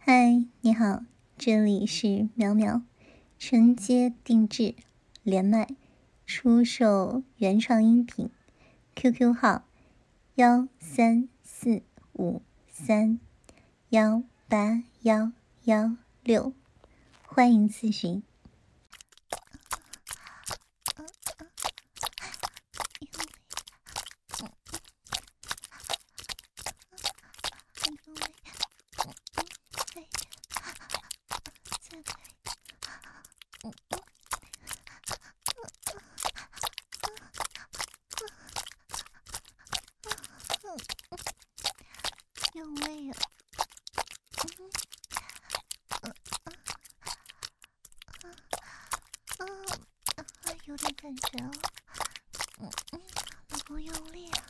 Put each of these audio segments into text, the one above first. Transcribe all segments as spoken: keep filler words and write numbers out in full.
嗨，你好，这里是苗苗，承接定制，连麦，出售原创音频 ，Q Q 号幺三四五三幺八幺幺六，欢迎咨询。有味啊！嗯嗯嗯，有点感觉了。嗯嗯，老公用力啊！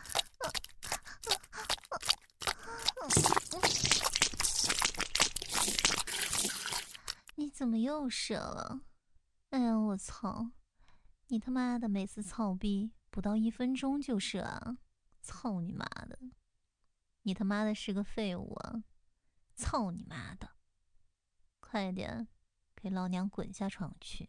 你怎么又射了？哎呀，我操！你他妈的每次操逼不到一分钟就射啊！操你妈的！你他妈的是个废物啊！操你妈的！快点，给老娘滚下床去！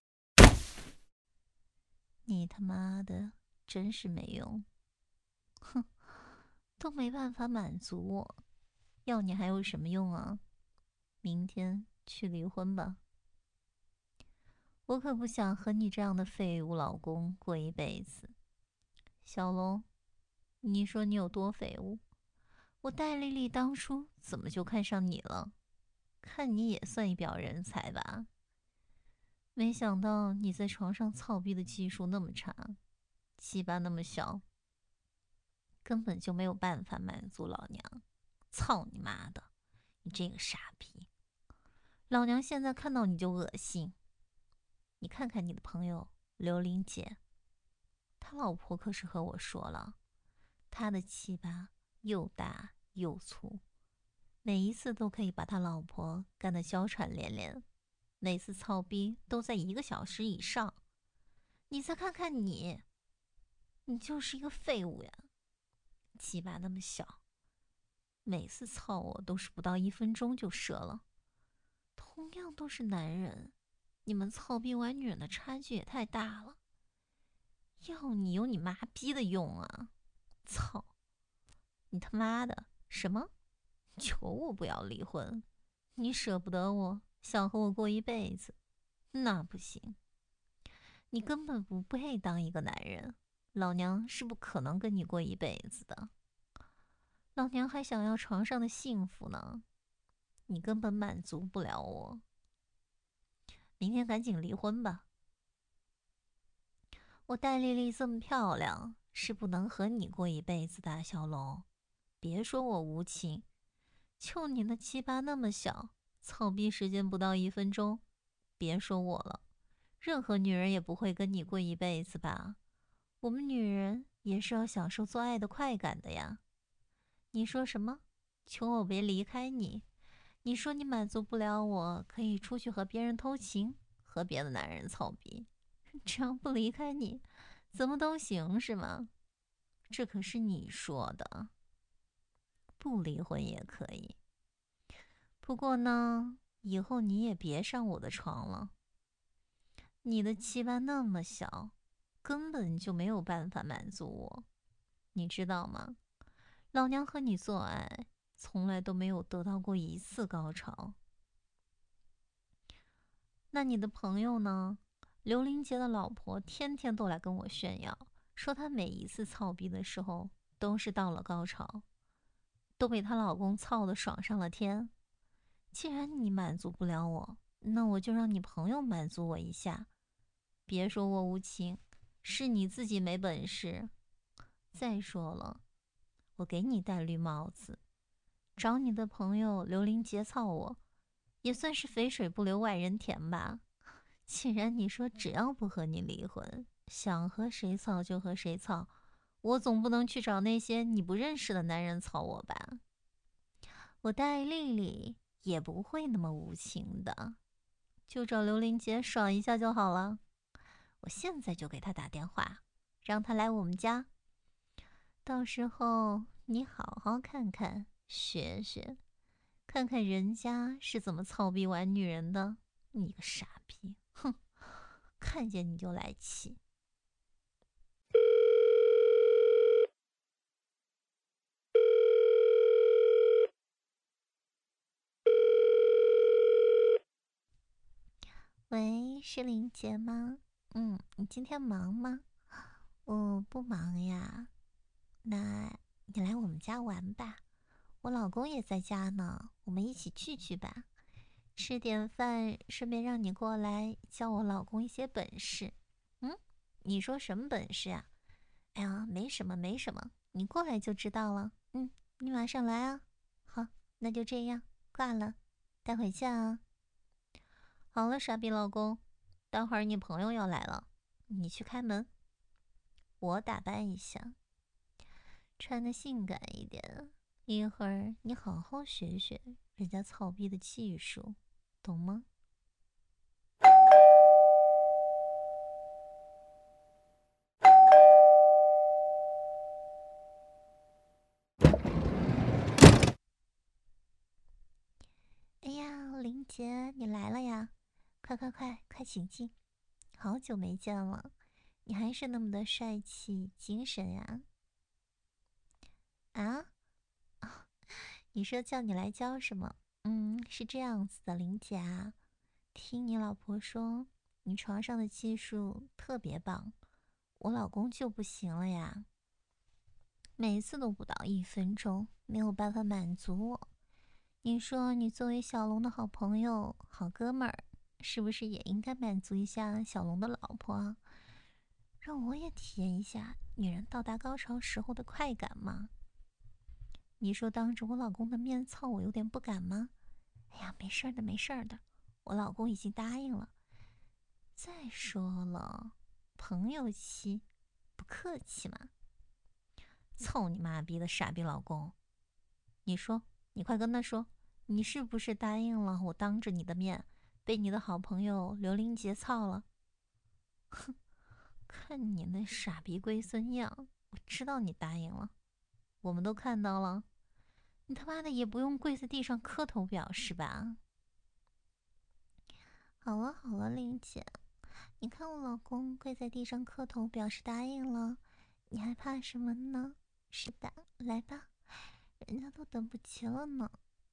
你他妈的真是没用！哼，都没办法满足我，要你还有什么用啊？明天去离婚吧！我可不想和你这样的废物老公过一辈子。小龙，你说你有多废物？我戴丽丽当初怎么就看上你了？看你也算一表人才吧。没想到你在床上操逼的技术那么差，鸡巴那么小，根本就没有办法满足老娘。操你妈的！你这个傻逼！老娘现在看到你就恶心。你看看你的朋友刘玲姐，他老婆可是和我说了，他的鸡巴又大又粗，每一次都可以把他老婆干得娇喘连连，每次操逼都在一个小时以上。你再看看你，你就是一个废物呀！鸡巴那么小，每次操我都是不到一分钟就射了。同样都是男人，你们操逼完女人的差距也太大了。要你有你妈逼的用啊！操！你他妈的什么？求我不要离婚？你舍不得我，想和我过一辈子？那不行，你根本不配当一个男人，老娘是不可能跟你过一辈子的。老娘还想要床上的幸福呢，你根本满足不了我。明天赶紧离婚吧！我戴丽丽这么漂亮，是不能和你过一辈子的，小龙。别说我无情，就你那鸡巴那么小，操逼时间不到一分钟，别说我了，任何女人也不会跟你过一辈子吧？我们女人也是要享受做爱的快感的呀。你说什么？求我别离开你？你说你满足不了我，可以出去和别人偷情，和别的男人操逼，只要不离开你，怎么都行是吗？这可是你说的，不离婚也可以。不过呢，以后你也别上我的床了。你的鸡巴那么小，根本就没有办法满足我，你知道吗？老娘和你做爱，从来都没有得到过一次高潮。那你的朋友呢？刘林杰的老婆天天都来跟我炫耀，说她每一次操逼的时候都是到了高潮，都被她老公操得爽上了天。既然你满足不了我，那我就让你朋友满足我一下。别说我无情，是你自己没本事。再说了，我给你戴绿帽子，找你的朋友刘林杰操我，也算是肥水不流外人田吧。既然你说只要不和你离婚，想和谁操就和谁操，我总不能去找那些你不认识的男人操我吧？我戴丽丽也不会那么无情的，就找刘玲姐爽一下就好了。我现在就给她打电话，让她来我们家。到时候你好好看看，学学， 看看人家是怎么操逼玩女人的，你个傻逼！哼，看见你就来气。喂，是林杰吗？嗯，你今天忙吗？我不忙呀。那你来我们家玩吧，我老公也在家呢，我们一起聚聚吧，吃点饭，顺便让你过来教我老公一些本事。嗯，你说什么本事啊？哎呀，没什么，没什么，你过来就知道了。嗯，你马上来啊。好，那就这样，挂了，待会见啊。好了，傻逼老公，待会儿你朋友要来了，你去开门。我打扮一下，穿的性感一点，一会儿你好好学学人家操逼的技术，懂吗？哎呀，林杰，你来了呀！快快快快请进，好久没见了，你还是那么的帅气精神呀！啊？啊，你说叫你来教什么？嗯，是这样子的，林姐啊，听你老婆说，你床上的技术特别棒，我老公就不行了呀，每次都不到一分钟，没有办法满足我。你说你作为小龙的好朋友、好哥们儿，是不是也应该满足一下小龙的老婆啊？让我也体验一下女人到达高潮时候的快感嘛？你说当着我老公的面操我有点不敢吗？哎呀，没事的，没事的，我老公已经答应了。再说了，朋友妻，不客气嘛。操你妈逼的傻逼老公！你说，你快跟他说，你是不是答应了我当着你的面被你的好朋友刘林杰操了？哼，看你那傻逼龟孙样，我知道你答应了，我们都看到了。你他妈的也不用跪在地上磕头表示吧？好了好了，林姐，你看我老公跪在地上磕头表示答应了，你还怕什么呢？是的，来吧，人家都等不及了呢。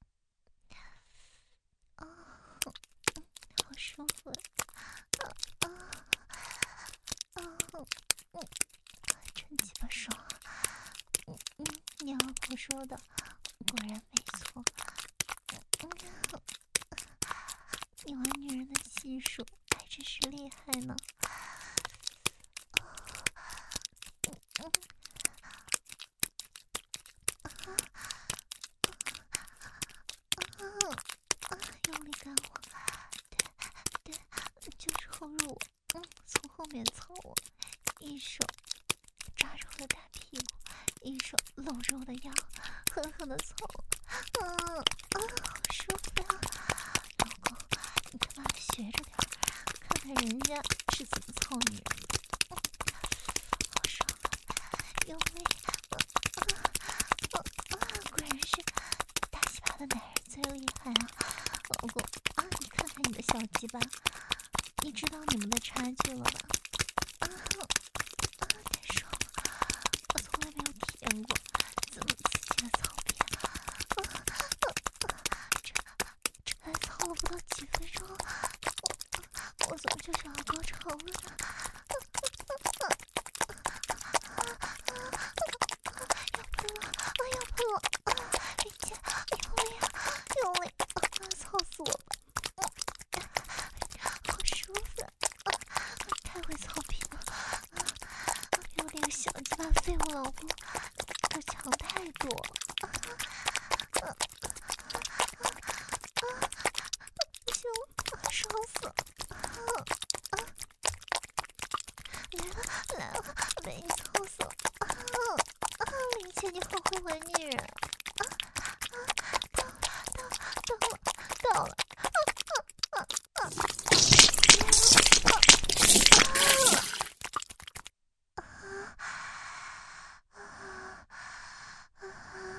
啊，好舒服啊啊啊！嗯，真鸡巴爽啊！嗯嗯，你老婆说的果然没错。嗯，你玩女人的技术还真是厉害呢。嗯嗯啊啊！用力干我，对对，就是后入我，嗯，从后面操我，一手抓着我的大屁股，一手搂着我的腰，狠狠的操我，嗯啊，好舒服呀！老公，你他妈的学着点，看看人家是怎么操女人的，嗯，好爽啊，用力，啊啊啊啊！果然是大鸡巴的男人最厉害啊！老公啊，你看看你的小鸡巴，你知道你们的差距了吧？啊啊，太爽了！我从来没有体验过这么刺激的操逼啊！啊啊啊！这这才操了不到几分钟，我我怎么就想要高潮了呢？要喷了！啊，要喷了！啊，林姐，用力啊，用力！啊，操死我吧！好舒服啊！太会操逼了！啊，比我那个小鸡巴废物老公要强太多了！啊啊啊啊啊！不行了，爽死了！啊啊！来了来了，被你操死了！啊啊！林姐，你好会玩女人！啊啊！到了到了到了到了！啊啊啊啊！啊啊啊！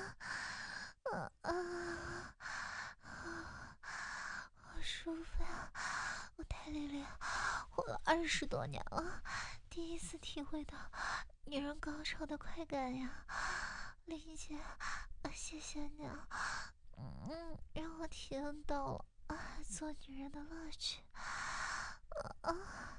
丽丽，活了二十多年了，第一次体会到女人高潮的快感呀！林姐，谢谢你啊，嗯，让我体验到了啊做女人的乐趣。啊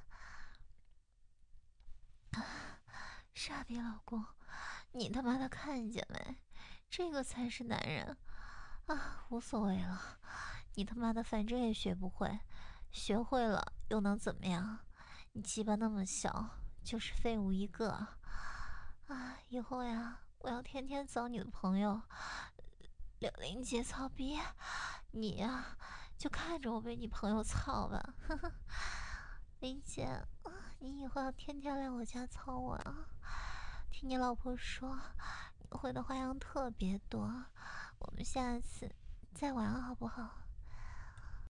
啊！傻逼老公，你他妈的看见没？这个才是男人啊！无所谓了，你他妈的反正也学不会，学会了又能怎么样？你鸡巴那么小，就是废物一个啊！以后呀，我要天天找你的朋友柳林姐操逼，你呀就看着我被你朋友操吧。呵呵，林姐，你以后要天天来我家操我啊！听你老婆说，你会的花样特别多，我们下次再玩好不好？